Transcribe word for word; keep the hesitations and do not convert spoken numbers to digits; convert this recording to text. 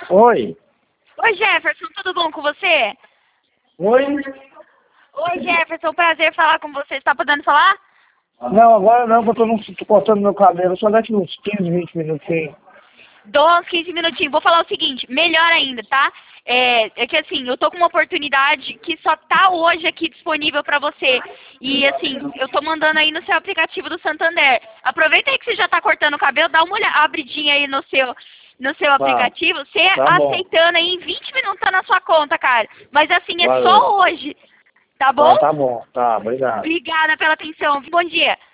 Oi. Oi, Jefferson, tudo bom com você? Oi? Oi, Jefferson, prazer falar com você. Você tá podendo falar? Não, agora não, porque eu não tô cortando meu cabelo. Só daqui uns quinze, vinte minutinhos. Dou uns quinze minutinhos. Vou falar o seguinte, melhor ainda, tá? É, é que assim, eu tô com uma oportunidade que só tá hoje aqui disponível pra você. E assim, eu tô mandando aí no seu aplicativo do Santander. Aproveita aí que você já tá cortando o cabelo, dá uma olhada, abridinha aí no seu, no seu aplicativo. Você tá bom. aceitando aí, em vinte minutos tá na sua conta, cara. Mas assim, é Valeu. só hoje, tá bom? Tá, tá bom. Tá, obrigado. Obrigada pela atenção. Bom dia.